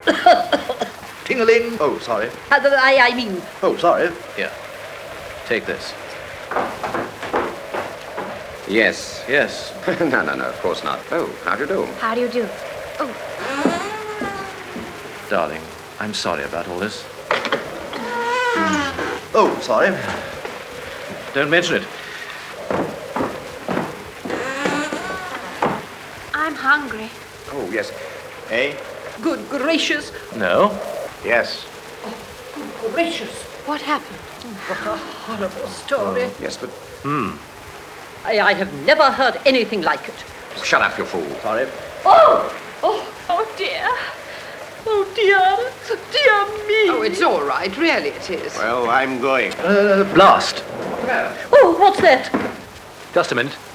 Ting-a-ling. Oh, sorry. I mean... Oh, sorry. Here. Take this. Yes. Yes. No, of course not. Oh, how do you do? How do you do? Oh, Darling, I'm sorry about all this. Oh, sorry. Don't mention it. I'm hungry. Oh, yes. Eh? Good gracious. No. Yes. Good gracious. What happened? What a horrible story. Yes, but... I have never heard anything like it. Shut up, you fool. Sorry. Oh dear. Oh, dear. Dear me. Oh, it's all right. Really it is. Well, I'm going. Blast. Oh, what's that? Just a minute.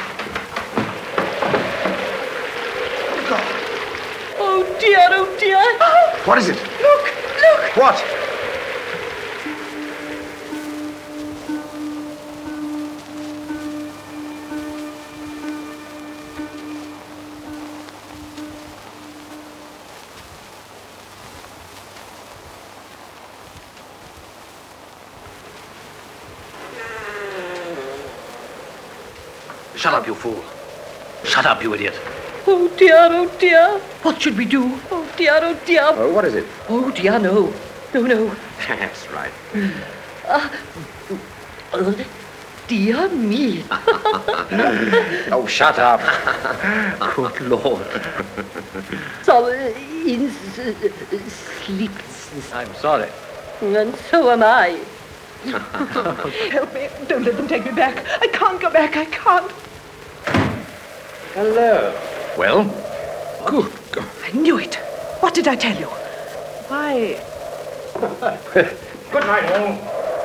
Oh, dear, oh, dear. What is it? Look. What? Shut up, you fool. Shut up, you idiot. Oh, dear, oh, dear. What should we do? Oh, dear, oh, dear. Oh, what is it? Oh, dear, no. No. That's right. Oh, dear me. Oh, shut up. Good Lord. So, in sleep. I'm sorry. And so am I. Help me. Don't let them take me back. I can't go back. I can't. Hello. Well? Good God. I knew it. What did I tell you? Why... Good night, all.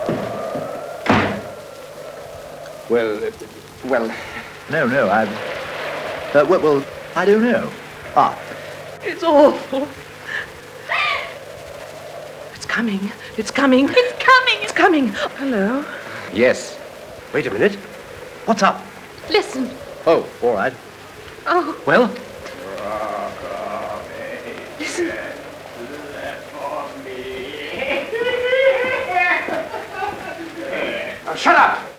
Well... No, I... well, I don't know. It's awful. It's coming. It's coming. It's coming. It's coming. Hello. Yes. Wait a minute. What's up? Listen. Oh, all right. Oh, Well? listen. Shut up!